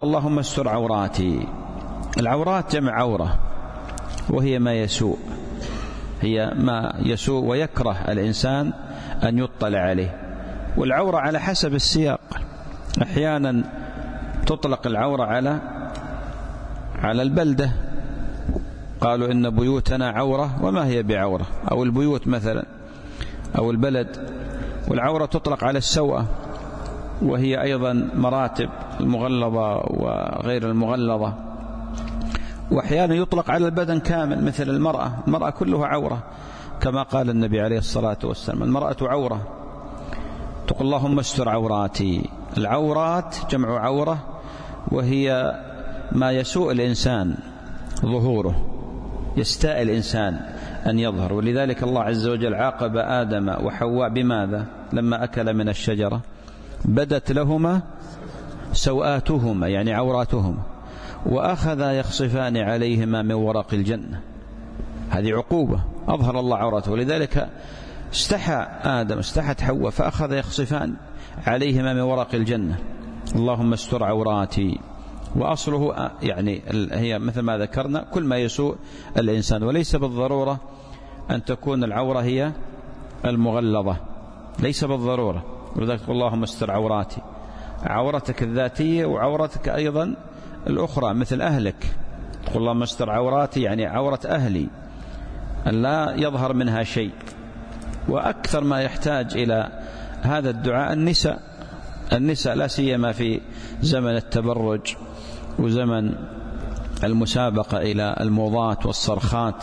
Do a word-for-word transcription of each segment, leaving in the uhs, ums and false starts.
اللهم استر عوراتي. العورات جمع عورة، وهي ما يسوء، هي ما يسوء ويكره الإنسان أن يطلع عليه. والعورة على حسب السياق، أحيانا تطلق العورة على على البلدة، قالوا إن بيوتنا عورة وما هي بعورة، أو البيوت مثلا أو البلد. والعورة تطلق على السوءة، وهي أيضا مراتب المغلظة وغير المغلظة. وأحيانا يطلق على البدن كامل، مثل المرأة، المرأة كلها عورة، كما قال النبي عليه الصلاة والسلام: المرأة عورة. تقول اللهم استر عوراتي. العورات جمع عورة، وهي ما يسوء الإنسان ظهوره، يستاء الإنسان أن يظهر. ولذلك الله عز وجل عاقب آدم وحواء بماذا؟ لما أكل من الشجرة بدت لهما سوآتهما، يعني عوراتهما، وأخذا يخصفان عليهما من ورق الجنة. هذه عقوبة، أظهر الله عورته. ولذلك استحى آدم، استحت حواء، فأخذ يخصفان عليهما من ورق الجنة. اللهم استر عوراتي. وأصله يعني هي مثل ما ذكرنا كل ما يسوء الإنسان، وليس بالضرورة أن تكون العورة هي المغلظة، ليس بالضرورة. ولذلك اللهم استر عوراتي، عورتك الذاتية وعورتك أيضا الأخرى مثل أهلك. تقول اللهم استر عوراتي، يعني عورة أهلي أن لا يظهر منها شيء. وأكثر ما يحتاج إلى هذا الدعاء النساء، النساء لا سيما في زمن التبرج وزمن المسابقة إلى الموضات والصرخات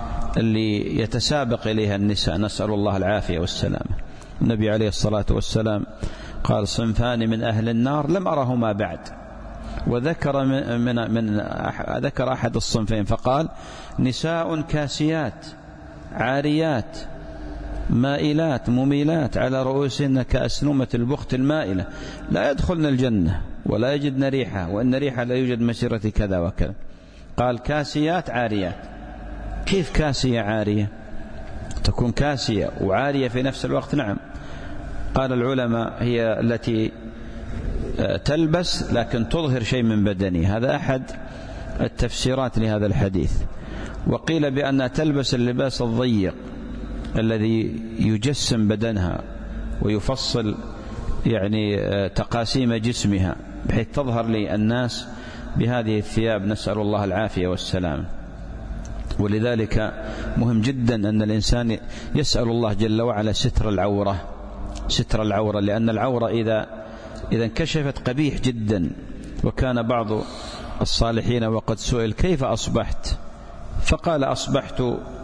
اللي يتسابق إليها النساء، نسأل الله العافية والسلامة. النبي عليه الصلاة والسلام قال: صنفان من أهل النار لم أرهما بعد. وذكر من, من, من ذكر أحد الصنفين فقال: نساء كاسيات عاريات مائلات مميلات على رؤوسهن كأسنمة البخت المائلة لا يدخلن الجنة ولا يجدن ريحها، وإن ريحها لا يوجد مسيرة كذا وكذا. قال كاسيات عاريات. كيف كاسية عارية؟ تكون كاسية وعارية في نفس الوقت؟ نعم، قال العلماء هي التي تلبس لكن تظهر شيء من بدنها، هذا أحد التفسيرات لهذا الحديث. وقيل بأنها تلبس اللباس الضيق الذي يجسم بدنها ويفصل يعني تقاسيم جسمها بحيث تظهر للناس بهذه الثياب، نسأل الله العافية والسلام. ولذلك مهم جدا أن الإنسان يسأل الله جل وعلا ستر العورة، ستر العورة، لأن العورة إذا إذا انكشفت قبيح جدا. وكان بعض الصالحين وقد سئل: كيف أصبحت؟ فقال: أصبحت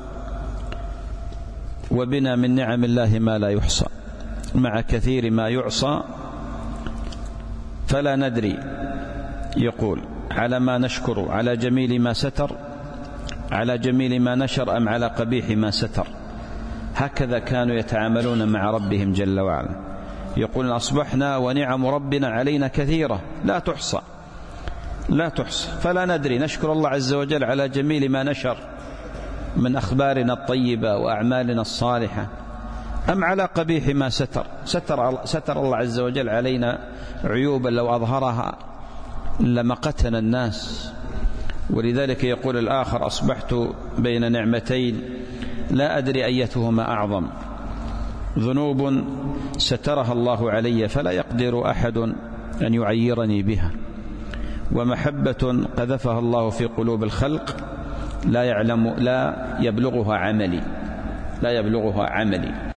وبنا من نعم الله ما لا يحصى، مع كثير ما يعصى فلا ندري. يقول: على ما نشكر، على جميل ما ستر، على جميل ما نشر، أم على قبيح ما ستر. هكذا كانوا يتعاملون مع ربهم جل وعلا. يقول: أصبحنا ونعم ربنا علينا كثيرة لا تحصى لا تحصى، فلا ندري نشكر الله عز وجل على جميل ما نشر من أخبارنا الطيبة وأعمالنا الصالحة، أم على قبيح ما ستر. ستر, ستر الله عز وجل علينا عيوبا لو أظهرها لمقتنا الناس. ولذلك يقول الآخر: أصبحت بين نعمتين لا أدري أيتهما أعظم، ذنوب سترها الله علي فلا يقدر أحد أن يعيرني بها، ومحبة قذفها الله في قلوب الخلق لا يعلم لا يبلغها عملي لا يبلغها عملي